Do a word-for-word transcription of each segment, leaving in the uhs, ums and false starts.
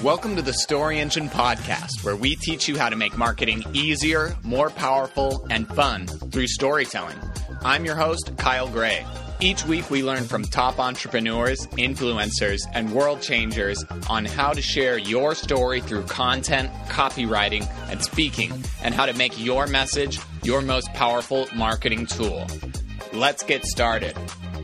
Welcome to the Story Engine Podcast, where we teach you how to make marketing easier, more powerful, and fun through storytelling. I'm your host, Kyle Gray. Each week we learn from top entrepreneurs, influencers, and world changers on how to share your story through content, copywriting, and speaking, and how to make your message your most powerful marketing tool. Let's get started.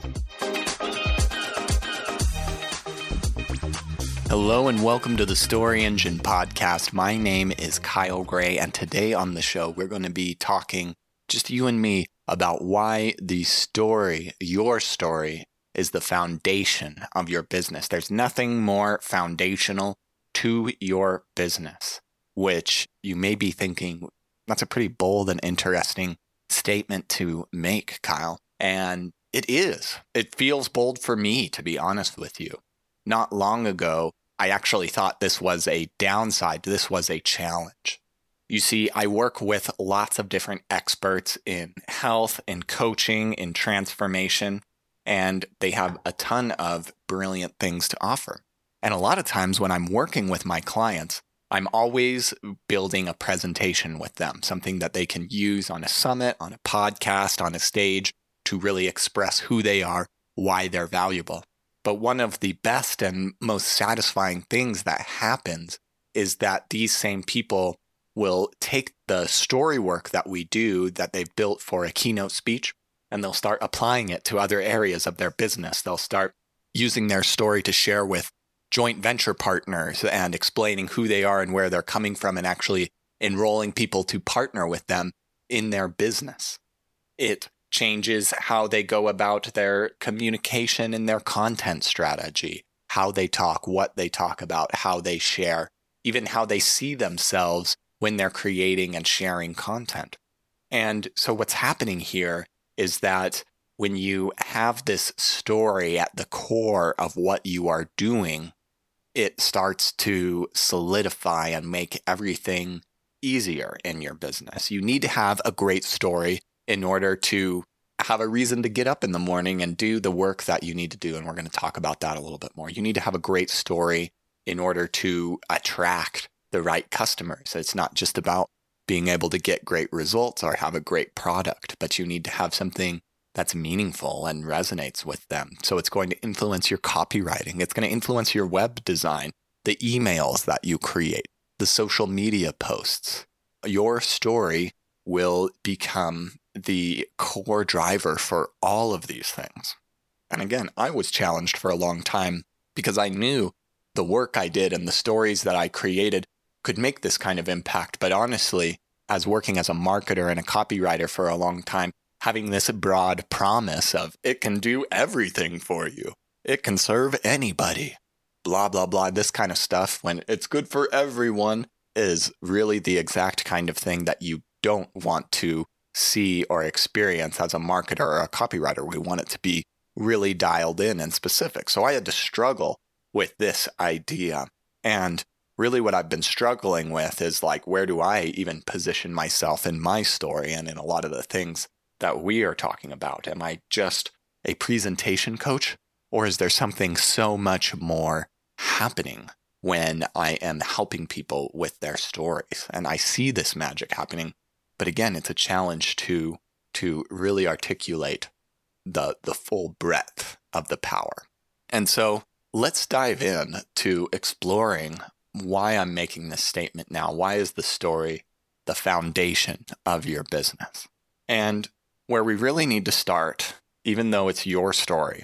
Hello and welcome to the Story Engine Podcast. My name is Kyle Gray, and today on the show we're going to be talking, just you and me, about why the story, your story, is the foundation of your business. There's nothing more foundational to your business, which you may be thinking, that's a pretty bold and interesting statement to make, Kyle. And it is. It feels bold for me, to be honest with you. Not long ago, I actually thought this was a downside. This was a challenge. You see, I work with lots of different experts in health, in coaching, in transformation, and they have a ton of brilliant things to offer. And a lot of times when I'm working with my clients, I'm always building a presentation with them, something that they can use on a summit, on a podcast, on a stage to really express who they are, why they're valuable. But one of the best and most satisfying things that happens is that these same people will take the story work that we do that they've built for a keynote speech, and they'll start applying it to other areas of their business. They'll start using their story to share with joint venture partners and explaining who they are and where they're coming from and actually enrolling people to partner with them in their business. It changes how they go about their communication and their content strategy, how they talk, what they talk about, how they share, even how they see themselves when they're creating and sharing content. And so what's happening here is that when you have this story at the core of what you are doing, it starts to solidify and make everything easier in your business. You need to have a great story in order to have a reason to get up in the morning and do the work that you need to do. And we're going to talk about that a little bit more. You need to have a great story in order to attract the right customers. It's not just about being able to get great results or have a great product, but you need to have something that's meaningful and resonates with them. So it's going to influence your copywriting. It's going to influence your web design, the emails that you create, the social media posts. Your story will become the core driver for all of these things. And again, I was challenged for a long time because I knew the work I did and the stories that I created could make this kind of impact. But honestly, as working as a marketer and a copywriter for a long time, having this broad promise of it can do everything for you, it can serve anybody, blah, blah, blah, this kind of stuff, when it's good for everyone, is really the exact kind of thing that you don't want to see or experience as a marketer or a copywriter. We want it to be really dialed in and specific. So I had to struggle with this idea. And really what I've been struggling with is like, where do I even position myself in my story and in a lot of the things that we are talking about? Am I just a presentation coach, or is there something so much more happening when I am helping people with their stories? And I see this magic happening. But again, it's a challenge to to really articulate the the full breadth of the power. And so let's dive in to exploring why I'm making this statement now. Why is the story the foundation of your business? And where we really need to start, even though it's your story,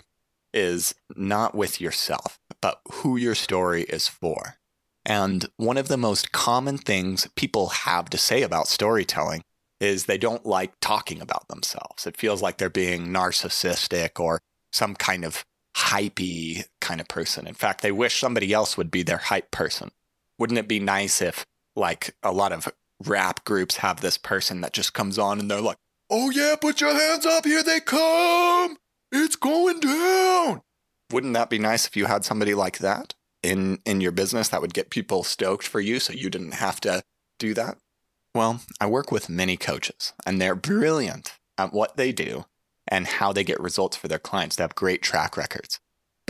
is not with yourself, but who your story is for. And one of the most common things people have to say about storytelling is they don't like talking about themselves. It feels like they're being narcissistic or some kind of hypey kind of person. In fact, they wish somebody else would be their hype person. Wouldn't it be nice if, like, a lot of rap groups have this person that just comes on and they're like, oh yeah, put your hands up, here they come, it's going down. Wouldn't that be nice if you had somebody like that in, in your business that would get people stoked for you so you didn't have to do that? Well, I work with many coaches, and they're brilliant at what they do and how they get results for their clients. They have great track records. But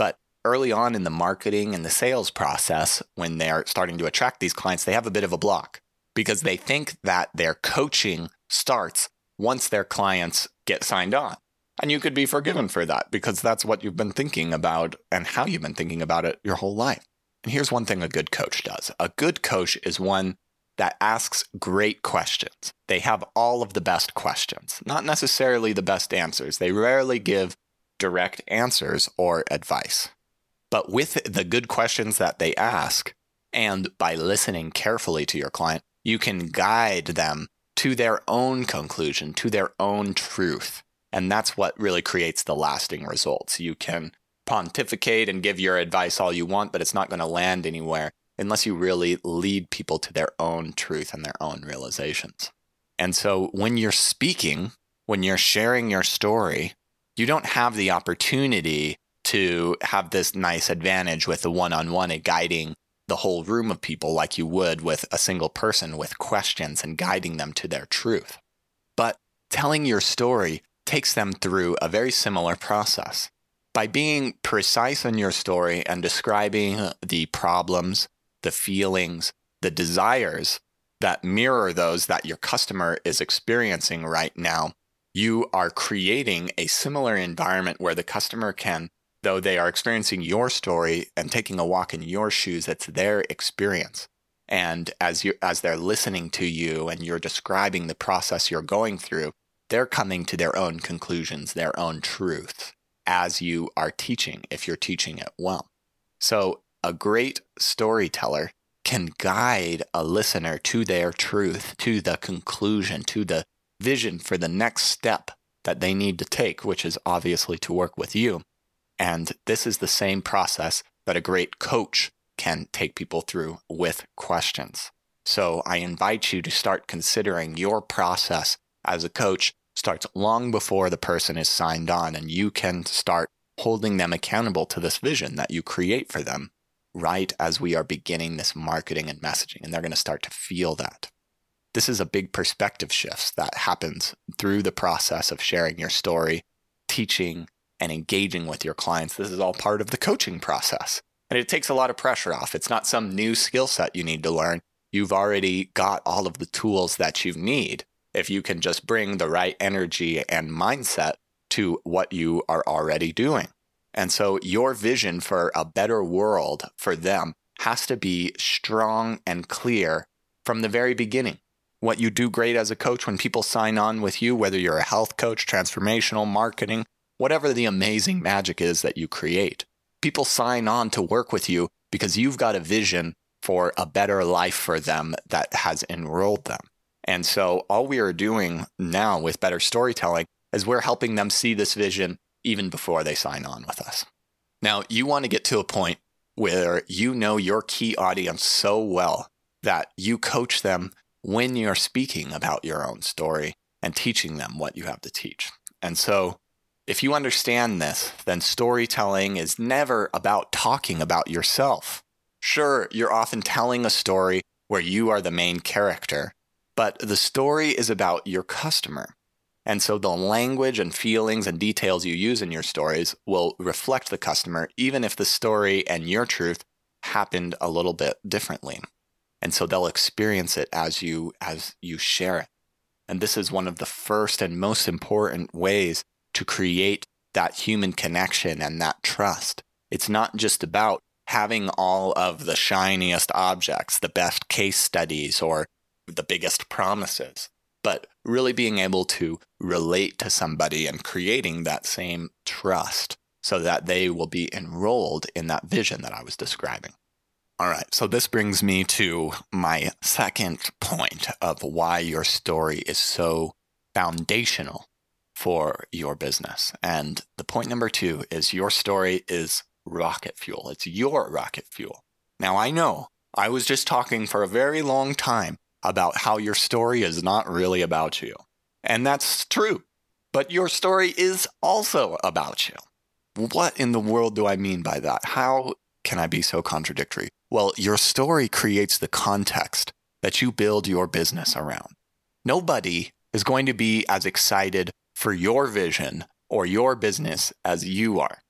early on in the marketing and the sales process, when they're starting to attract these clients, they have a bit of a block because they think that their coaching starts once their clients get signed on. And you could be forgiven for that because that's what you've been thinking about and how you've been thinking about it your whole life. And here's one thing a good coach does. A good coach is one that asks great questions. They have all of the best questions, not necessarily the best answers. They rarely give direct answers or advice. But with the good questions that they ask, and by listening carefully to your client, you can guide them to their own conclusion, to their own truth. And that's what really creates the lasting results. You can pontificate and give your advice all you want, but it's not going to land anywhere unless you really lead people to their own truth and their own realizations. And so when you're speaking, when you're sharing your story, you don't have the opportunity to have this nice advantage with the one-on-one and guiding the whole room of people like you would with a single person with questions and guiding them to their truth. But telling your story takes them through a very similar process. By being precise in your story and describing the problems, the feelings, the desires that mirror those that your customer is experiencing right now, you are creating a similar environment where the customer can, though they are experiencing your story and taking a walk in your shoes, it's their experience. And as you as they're listening to you and you're describing the process you're going through, they're coming to their own conclusions, their own truths, as you are teaching, if you're teaching it well. So a great storyteller can guide a listener to their truth, to the conclusion, to the vision for the next step that they need to take, which is obviously to work with you. And this is the same process that a great coach can take people through with questions. So I invite you to start considering your process as a coach starts long before the person is signed on, and you can start holding them accountable to this vision that you create for them right as we are beginning this marketing and messaging, and they're going to start to feel that. This is a big perspective shift that happens through the process of sharing your story, teaching, and engaging with your clients. This is all part of the coaching process, and it takes a lot of pressure off. It's not some new skill set you need to learn. You've already got all of the tools that you need if you can just bring the right energy and mindset to what you are already doing. And so your vision for a better world for them has to be strong and clear from the very beginning. What you do great as a coach when people sign on with you, whether you're a health coach, transformational marketing, whatever the amazing magic is that you create, people sign on to work with you because you've got a vision for a better life for them that has enrolled them. And so all we are doing now with Better Storytelling is we're helping them see this vision even before they sign on with us. Now, you want to get to a point where you know your key audience so well that you coach them when you're speaking about your own story and teaching them what you have to teach. And so if you understand this, then storytelling is never about talking about yourself. Sure, you're often telling a story where you are the main character, but the story is about your customer. And so the language and feelings and details you use in your stories will reflect the customer, even if the story and your truth happened a little bit differently. And so they'll experience it as you as you share it. And this is one of the first and most important ways to create that human connection and that trust. It's not just about having all of the shiniest objects, the best case studies, or the biggest promises, but really being able to relate to somebody and creating that same trust so that they will be enrolled in that vision that I was describing. All right, so this brings me to my second point of why your story is so foundational for your business. And the point number two is your story is rocket fuel. It's your rocket fuel. Now, I know I was just talking for a very long time about how your story is not really about you. And that's true. But your story is also about you. What in the world do I mean by that? How can I be so contradictory? Well, your story creates the context that you build your business around. Nobody is going to be as excited for your vision or your business as you are.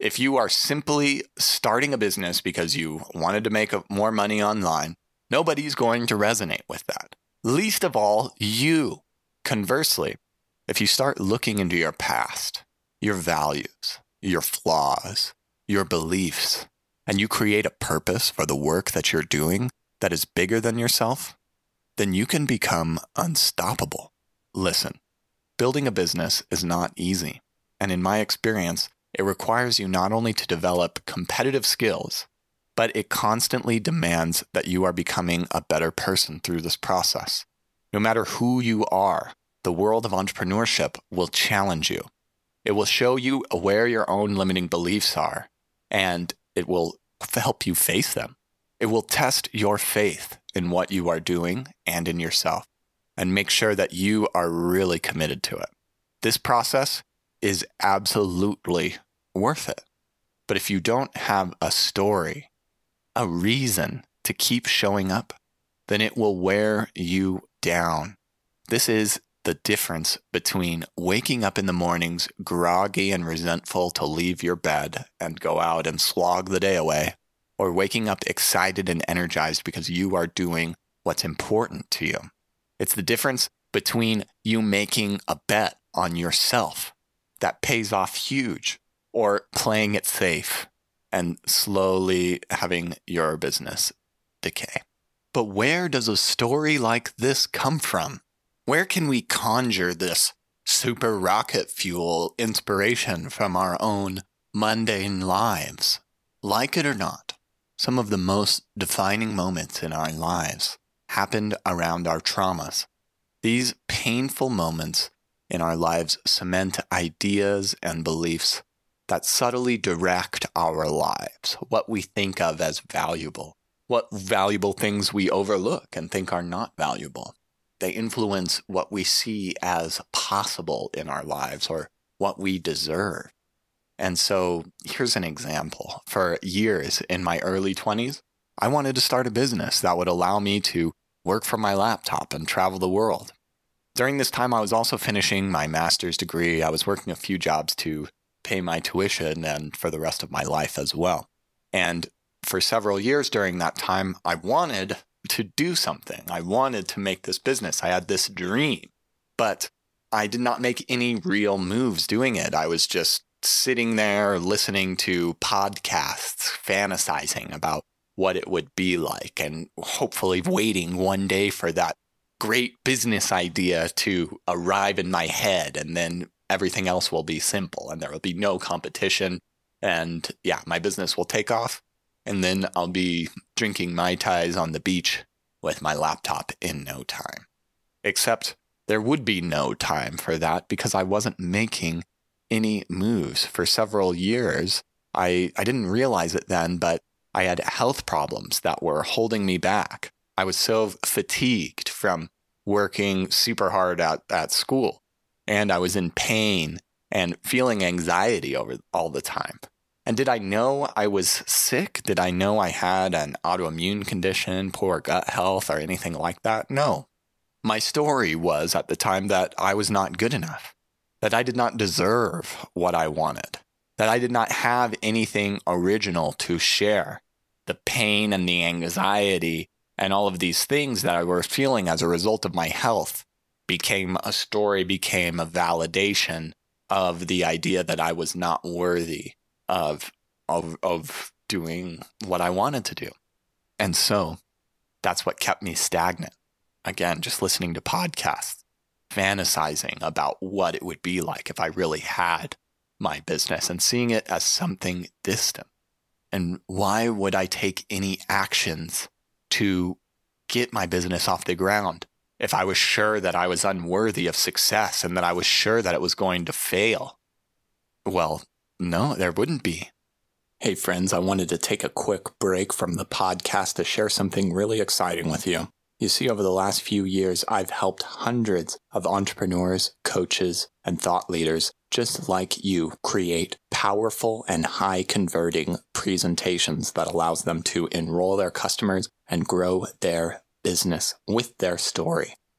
If you are simply starting a business because you wanted to make more money online, nobody's going to resonate with that. Least of all, you. Conversely, if you start looking into your past, your values, your flaws, your beliefs, and you create a purpose for the work that you're doing that is bigger than yourself, then you can become unstoppable. Listen, building a business is not easy. And in my experience, it requires you not only to develop competitive skills, but it constantly demands that you are becoming a better person through this process. No matter who you are, the world of entrepreneurship will challenge you. It will show you where your own limiting beliefs are, and it will help you face them. It will test your faith in what you are doing and in yourself, and make sure that you are really committed to it. This process is absolutely worth it. But if you don't have a story, a reason to keep showing up, then it will wear you down. This is the difference between waking up in the mornings groggy and resentful to leave your bed and go out and slog the day away, or waking up excited and energized because you are doing what's important to you. It's the difference between you making a bet on yourself that pays off huge, or playing it safe and slowly having your business decay. But where does a story like this come from? Where can we conjure this super rocket fuel inspiration from our own mundane lives? Like it or not, some of the most defining moments in our lives happened around our traumas. These painful moments in our lives cement ideas and beliefs that subtly direct our lives, what we think of as valuable, what valuable things we overlook and think are not valuable. They influence what we see as possible in our lives or what we deserve. And so here's an example. For years in my early twenties, I wanted to start a business that would allow me to work from my laptop and travel the world. During this time, I was also finishing my master's degree. I was working a few jobs to pay my tuition and for the rest of my life as well. And for several years during that time, I wanted to do something. I wanted to make this business. I had this dream, but I did not make any real moves doing it. I was just sitting there listening to podcasts, fantasizing about what it would be like, and hopefully waiting one day for that great business idea to arrive in my head, and then everything else will be simple and there will be no competition. And yeah, my business will take off. And then I'll be drinking Mai Tais on the beach with my laptop in no time. Except there would be no time for that because I wasn't making any moves for several years. I, I didn't realize it then, but I had health problems that were holding me back. I was so fatigued from working super hard at, at school, and I was in pain and feeling anxiety over all the time. And did I know I was sick? Did I know I had an autoimmune condition, poor gut health, or anything like that? No. My story was at the time that I was not good enough, that I did not deserve what I wanted, that I did not have anything original to share. The pain and the anxiety and all of these things that I was feeling as a result of my health became a story, became a validation of the idea that I was not worthy of, of, of doing what I wanted to do. And so that's what kept me stagnant. Again, just listening to podcasts, fantasizing about what it would be like if I really had my business and seeing it as something distant. And why would I take any actions to get my business off the ground if I was sure that I was unworthy of success and that I was sure that it was going to fail? Well, no, there wouldn't be. Hey friends, I wanted to take a quick break from the podcast to share something really exciting with you. You see, over the last few years, I've helped hundreds of entrepreneurs, coaches, and thought leaders just like you create powerful and high-converting presentations that allows them to enroll their customers and grow their business with their story.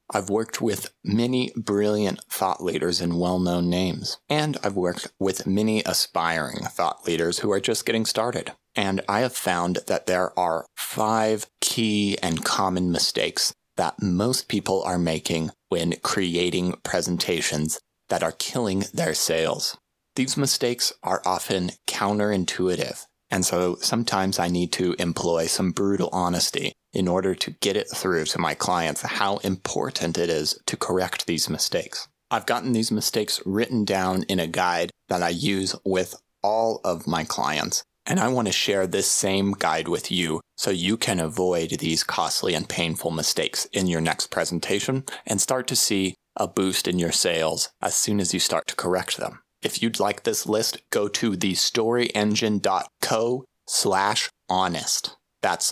I've worked with many brilliant thought leaders and well-known names, and I've worked with many aspiring thought leaders who are just getting started. And I have found that there are five key and common mistakes that most people are making when creating presentations that are killing their sales. These mistakes are often counterintuitive, and so sometimes I need to employ some brutal honesty in order to get it through to my clients how important it is to correct these mistakes. I've gotten these mistakes written down in a guide that I use with all of my clients, and I want to share this same guide with you so you can avoid these costly and painful mistakes in your next presentation and start to see a boost in your sales as soon as you start to correct them. If you'd like this list, go to thestoryengine.co slash honest. That's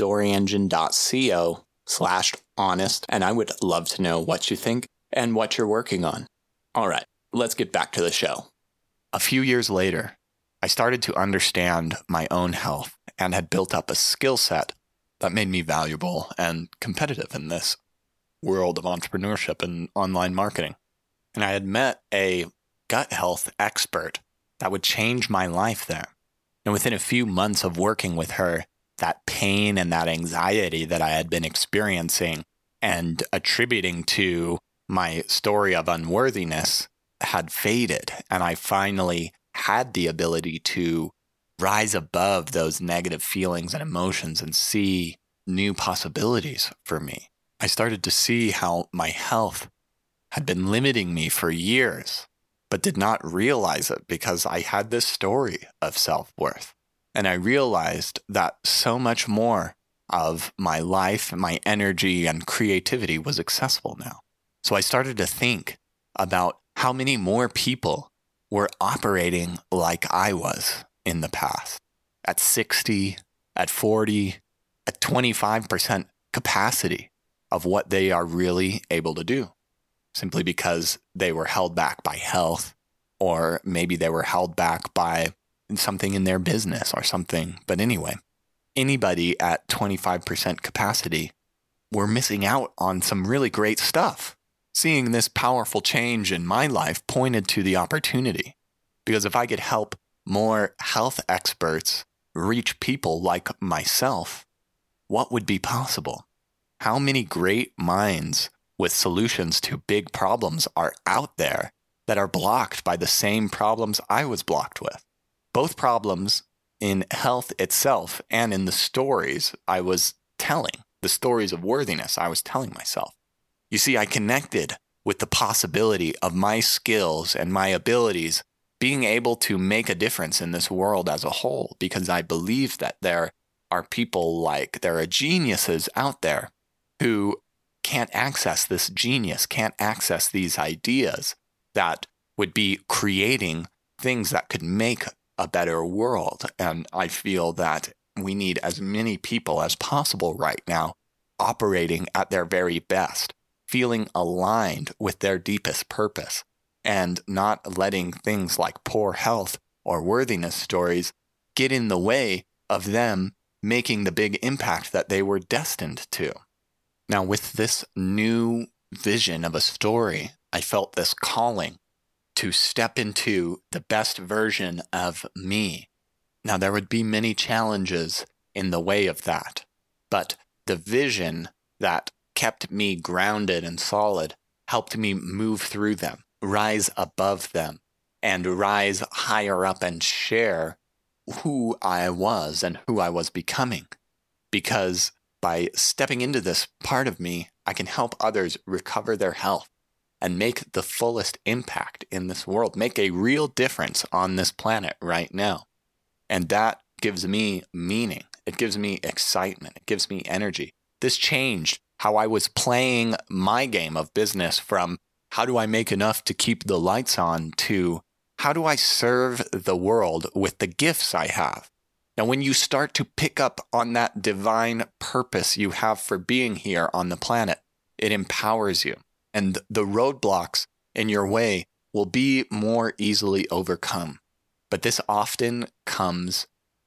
thestoryengine.co slash honest, and I would love to know what you think and what you're working on. All right, let's get back to the show. A few years later, I started to understand my own health and had built up a skill set that made me valuable and competitive in this world of entrepreneurship and online marketing. And I had met a gut health expert that would change my life there. And within a few months of working with her, that pain and that anxiety that I had been experiencing and attributing to my story of unworthiness had faded. And I finally had the ability to rise above those negative feelings and emotions and see new possibilities for me. I started to see how my health had been limiting me for years, but did not realize it because I had this story of self-worth. And I realized that so much more of my life, my energy, and creativity was accessible now. So I started to think about how many more people were operating like I was in the past, at sixty, at forty, at twenty-five percent capacity of what they are really able to do, simply because they were held back by health, or maybe they were held back by something in their business or something. But anyway, anybody at twenty-five percent capacity were missing out on some really great stuff. Seeing this powerful change in my life pointed to the opportunity, because if I could help more health experts reach people like myself, what would be possible? How many great minds with solutions to big problems are out there that are blocked by the same problems I was blocked with? Both problems in health itself and in the stories I was telling, the stories of worthiness I was telling myself. You see, I connected with the possibility of my skills and my abilities being able to make a difference in this world as a whole, because I believe that there are people like, there are geniuses out there who can't access this genius, can't access these ideas that would be creating things that could make a better world. And I feel that we need as many people as possible right now operating at their very best, feeling aligned with their deepest purpose, and not letting things like poor health or worthiness stories get in the way of them making the big impact that they were destined to. Now, with this new vision of a story, I felt this calling to step into the best version of me. Now, there would be many challenges in the way of that, but the vision that kept me grounded and solid helped me move through them, rise above them, and rise higher up and share who I was and who I was becoming. Because by stepping into this part of me, I can help others recover their health and make the fullest impact in this world, make a real difference on this planet right now. And that gives me meaning. It gives me excitement. It gives me energy. This changed how I was playing my game of business from how do I make enough to keep the lights on to how do I serve the world with the gifts I have. Now, when you start to pick up on that divine purpose you have for being here on the planet, it empowers you. And the roadblocks in your way will be more easily overcome. But this often comes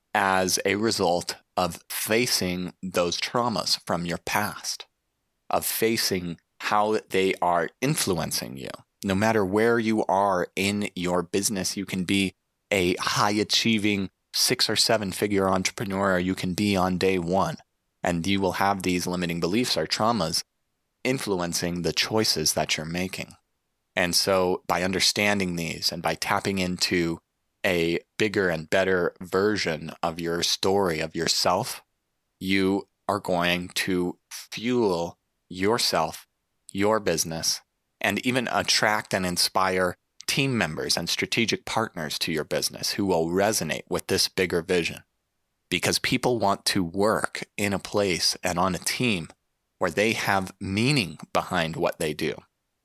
as a result of facing those traumas from your past, of facing how they are influencing you. No matter where you are in your business, you can be a high-achieving six or seven-figure entrepreneur, or you can be on day one, and you will have these limiting beliefs or traumas influencing the choices that you're making. And so by understanding these and by tapping into a bigger and better version of your story, of yourself, you are going to fuel yourself, your business, and even attract and inspire team members and strategic partners to your business who will resonate with this bigger vision. Because people want to work in a place and on a team where they have meaning behind what they do.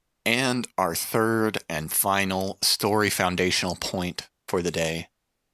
And our third and final story foundational point for the day: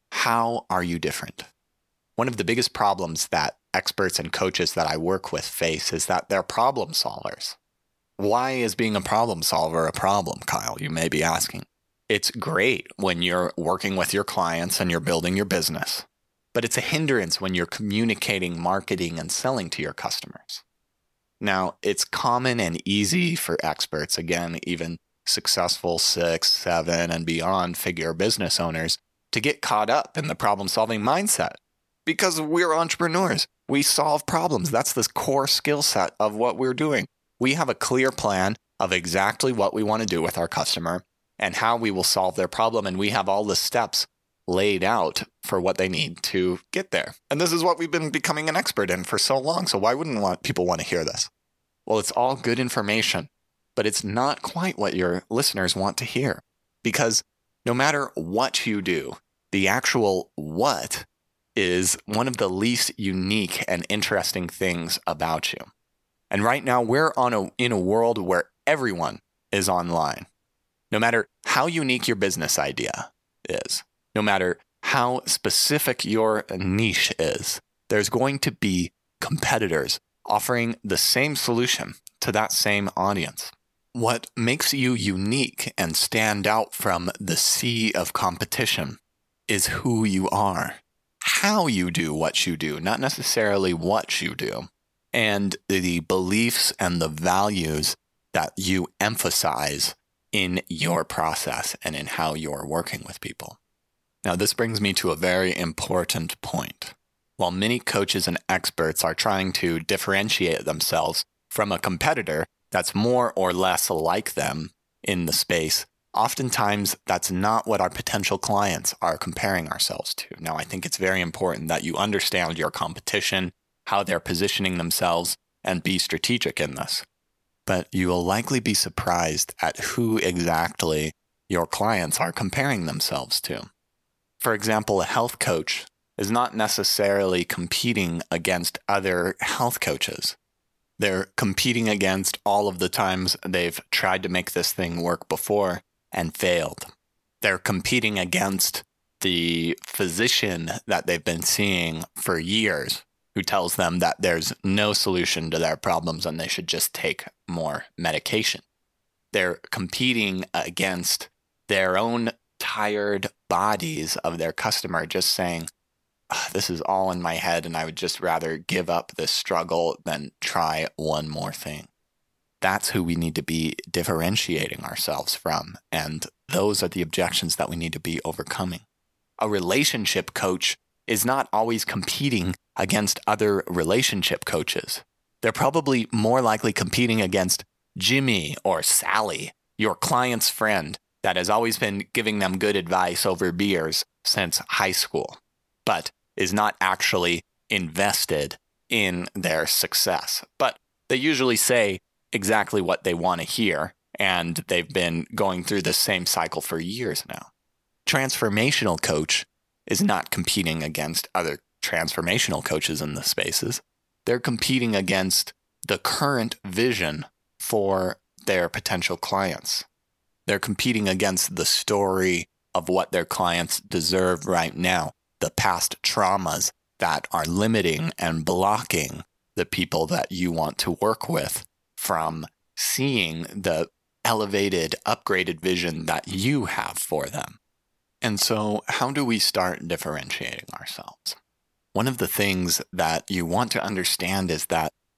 how are you different? One of the biggest problems that experts and coaches that I work with face is that they're problem solvers. Why is being a problem solver a problem, Kyle? You may be asking. It's great when you're working with your clients and you're building your business, but it's a hindrance when you're communicating, marketing, and selling to your customers. Now, it's common and easy for experts, again, even successful six, seven, and beyond figure business owners, to get caught up in the problem-solving mindset because we're entrepreneurs. We solve problems. That's the core skill set of what we're doing. We have a clear plan of exactly what we want to do with our customer and how we will solve their problem, and we have all the steps laid out for what they need to get there. And this is what we've been becoming an expert in for so long, so why wouldn't want, people want to hear this? Well, it's all good information, but it's not quite what your listeners want to hear, because no matter what you do, the actual what is one of the least unique and interesting things about you. And right now, we're on a, in a world where everyone is online. No matter how unique your business idea is, no matter how specific your niche is, there's going to be competitors offering the same solution to that same audience. What makes you unique and stand out from the sea of competition is who you are, how you do what you do, not necessarily what you do, and the beliefs and the values that you emphasize in your process and in how you're working with people. Now, this brings me to a very important point. While many coaches and experts are trying to differentiate themselves from a competitor that's more or less like them in the space, oftentimes that's not what our potential clients are comparing ourselves to. Now, I think it's very important that you understand your competition, how they're positioning themselves, and be strategic in this. But you will likely be surprised at who exactly your clients are comparing themselves to. For example, a health coach is not necessarily competing against other health coaches. They're competing against all of the times they've tried to make this thing work before and failed. They're competing against the physician that they've been seeing for years, who tells them that there's no solution to their problems and they should just take more medication. They're competing against their own tired bodies of their customer, just saying, this is all in my head and I would just rather give up this struggle than try one more thing. That's who we need to be differentiating ourselves from, and those are the objections that we need to be overcoming. A relationship coach is not always competing against other relationship coaches. They're probably more likely competing against Jimmy or Sally, your client's friend that has always been giving them good advice over beers since high school, but is not actually invested in their success. But they usually say exactly what they want to hear, and they've been going through the same cycle for years now. Transformational coach is not competing against other transformational coaches in the spaces. They're competing against the current vision for their potential clients. They're competing against the story of what their clients deserve right now, the past traumas that are limiting and blocking the people that you want to work with from seeing the elevated, upgraded vision that you have for them. And so how do we start differentiating ourselves? One of the things that you want to understand is that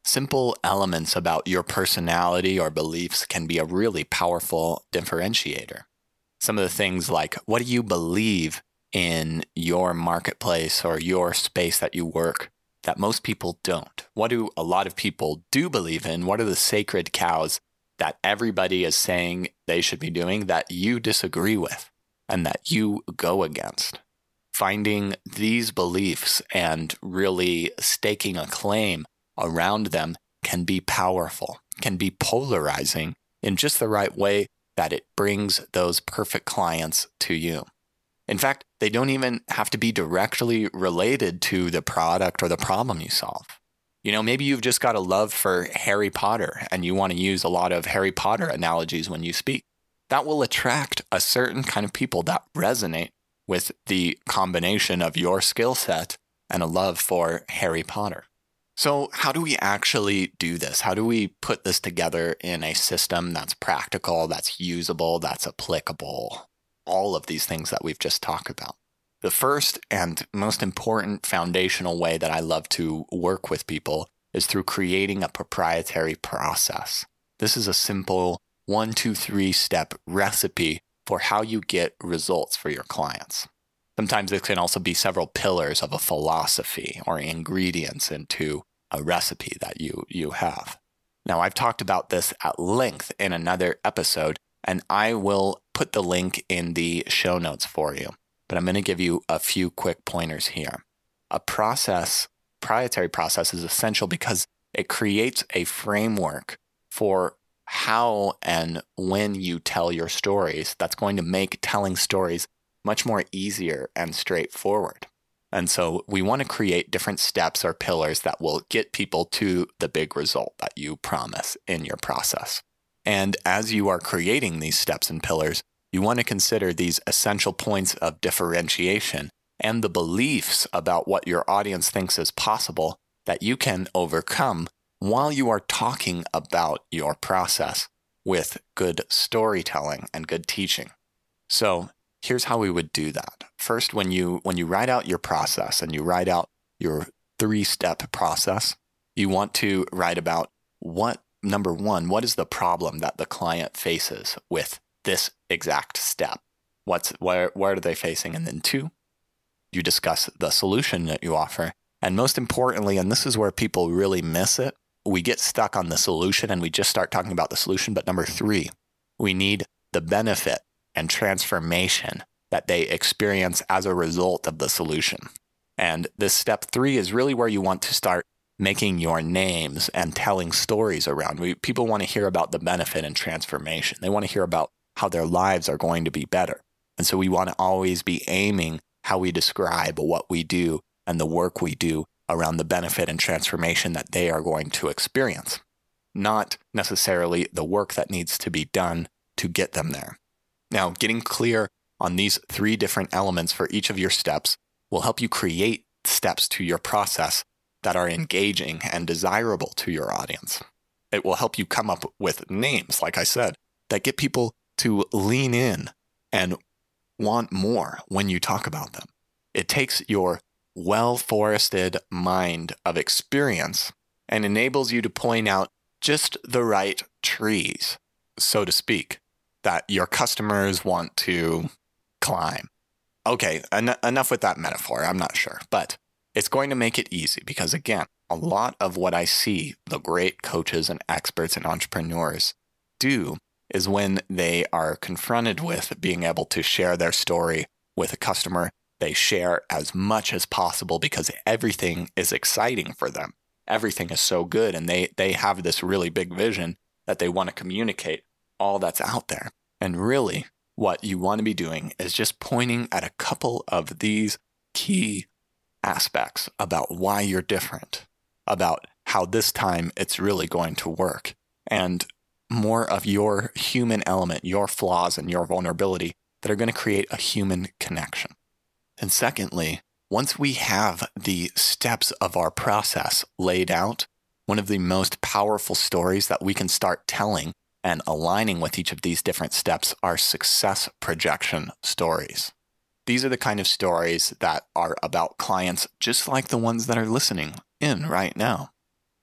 Simple elements about your personality or beliefs can be a really powerful differentiator. Some of the things like, what do you believe in your marketplace or your space that you work that most people don't? What do a lot of people do believe in? What are the sacred cows that everybody is saying they should be doing that you disagree with and that you go against? Finding these beliefs and really staking a claim around them can be powerful, can be polarizing in just the right way that it brings those perfect clients to you. In fact, they don't even have to be directly related to the product or the problem you solve. You know, maybe you've just got a love for Harry Potter and you want to use a lot of Harry Potter analogies when you speak. That will attract a certain kind of people that resonate with the combination of your skill set and a love for Harry Potter. So how do we actually do this? How do we put this together in a system that's practical, that's usable, that's applicable? All of these things that we've just talked about. The first and most important foundational way that I love to work with people is through creating a proprietary process. This is a simple one, two, three step recipe for how you get results for your clients. Sometimes it can also be several pillars of a philosophy or ingredients into a recipe that you, you have. Now, I've talked about this at length in another episode, and I will put the link in the show notes for you. But I'm going to give you a few quick pointers here. A process, proprietary process, is essential because it creates a framework for how and when you tell your stories that's going to make telling stories much more easier and straightforward. And so we want to create different steps or pillars that will get people to the big result that you promise in your process. And as you are creating these steps and pillars, you want to consider these essential points of differentiation and the beliefs about what your audience thinks is possible that you can overcome while you are talking about your process with good storytelling and good teaching. So here's how we would do that. First, when you when you write out your process and you write out your three-step process, you want to write about what, number one, what is the problem that the client faces with this exact step? What's where where are they facing? And then two, you discuss the solution that you offer. And most importantly, and this is where people really miss it, we get stuck on the solution and we just start talking about the solution. But number three, we need the benefit and transformation that they experience as a result of the solution. And this step three is really where you want to start making your names and telling stories around. We, people want to hear about the benefit and transformation. They want to hear about how their lives are going to be better. And so we want to always be aiming how we describe what we do and the work we do around the benefit and transformation that they are going to experience, not necessarily the work that needs to be done to get them there. Now, getting clear on these three different elements for each of your steps will help you create steps to your process that are engaging and desirable to your audience. It will help you come up with names, like I said, that get people to lean in and want more when you talk about them. It takes your well-forested mind of experience and enables you to point out just the right trees, so to speak, that your customers want to climb. Okay, en- enough with that metaphor. I'm not sure, but it's going to make it easy because, again, a lot of what I see the great coaches and experts and entrepreneurs do is when they are confronted with being able to share their story with a customer, they share as much as possible because everything is exciting for them. Everything is so good, and they they have this really big vision that they want to communicate all that's out there. And really, what you want to be doing is just pointing at a couple of these key aspects about why you're different, about how this time it's really going to work, and more of your human element, your flaws and your vulnerability that are going to create a human connection. And secondly, once we have the steps of our process laid out, one of the most powerful stories that we can start telling and aligning with each of these different steps are success projection stories. These are the kind of stories that are about clients just like the ones that are listening in right now.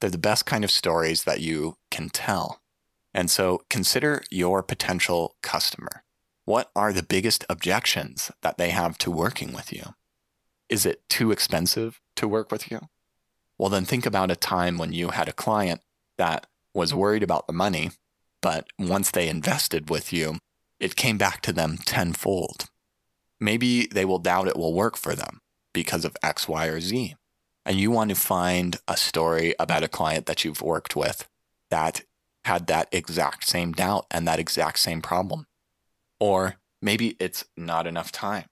They're the best kind of stories that you can tell. And so consider your potential customer. What are the biggest objections that they have to working with you? Is it too expensive to work with you? Well, then think about a time when you had a client that was worried about the money, but once they invested with you, it came back to them tenfold. Maybe they will doubt it will work for them because of X, Y, or Z. And you want to find a story about a client that you've worked with that had that exact same doubt and that exact same problem. Or maybe it's not enough time.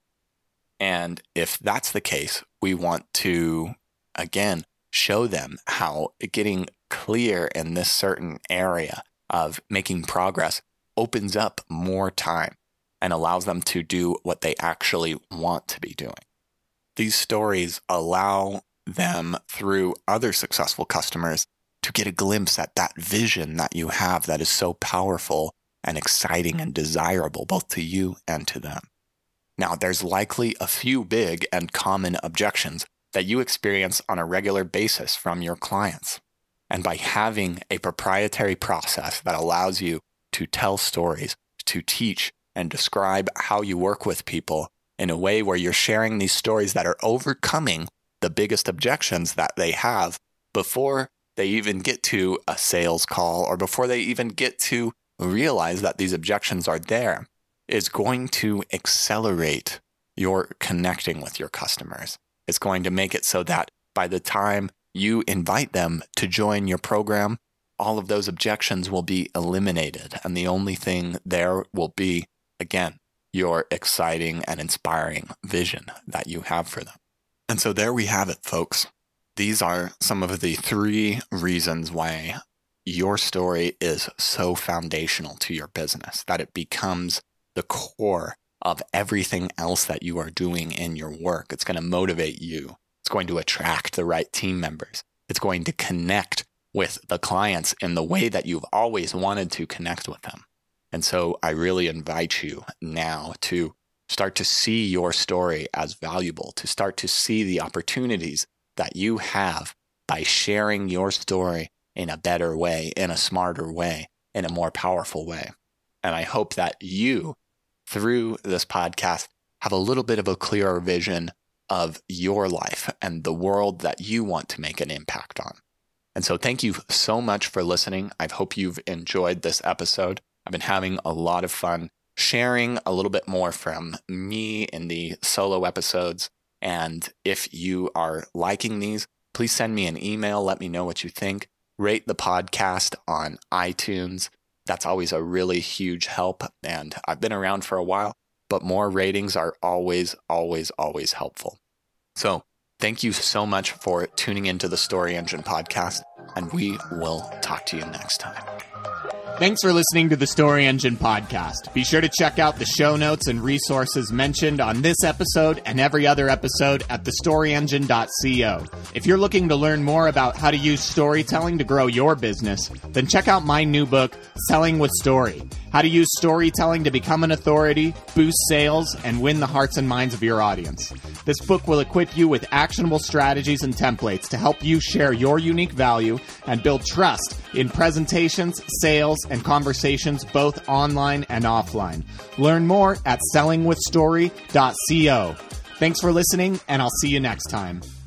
And if that's the case, we want to, again, show them how getting clear in this certain area of making progress opens up more time and allows them to do what they actually want to be doing. These stories allow them, through other successful customers, to get a glimpse at that vision that you have that is so powerful and exciting and desirable both to you and to them. Now, there's likely a few big and common objections that you experience on a regular basis from your clients. And by having a proprietary process that allows you to tell stories, to teach and describe how you work with people in a way where you're sharing these stories that are overcoming the biggest objections that they have before they even get to a sales call or before they even get to realize that these objections are there, is going to accelerate your connecting with your customers. It's going to make it so that by the time you invite them to join your program, all of those objections will be eliminated. And the only thing there will be, again, your exciting and inspiring vision that you have for them. And so there we have it, folks. These are some of the three reasons why your story is so foundational to your business, that it becomes the core of everything else that you are doing in your work. It's going to motivate you. It's going to attract the right team members. It's going to connect with the clients in the way that you've always wanted to connect with them. And so I really invite you now to start to see your story as valuable, to start to see the opportunities that you have by sharing your story in a better way, in a smarter way, in a more powerful way. And I hope that you, through this podcast, have a little bit of a clearer vision of your life and the world that you want to make an impact on. And so thank you so much for listening. I hope you've enjoyed this episode. I've been having a lot of fun sharing a little bit more from me in the solo episodes. And if you are liking these, please send me an email. Let me know what you think. Rate the podcast on iTunes. That's always a really huge help. And I've been around for a while, but more ratings are always, always, always helpful. So thank you so much for tuning into the Story Engine podcast, and we will talk to you next time. Thanks for listening to the Story Engine podcast. Be sure to check out the show notes and resources mentioned on this episode and every other episode at the story engine dot co. If you're looking to learn more about how to use storytelling to grow your business, then check out my new book, Selling with Story: How to Use Storytelling to Become an Authority, Boost Sales, and Win the Hearts and Minds of your audience. This book will equip you with actionable strategies and templates to help you share your unique value and build trust in presentations, sales, and conversations both online and offline. Learn more at selling with story dot co. Thanks for listening, and I'll see you next time.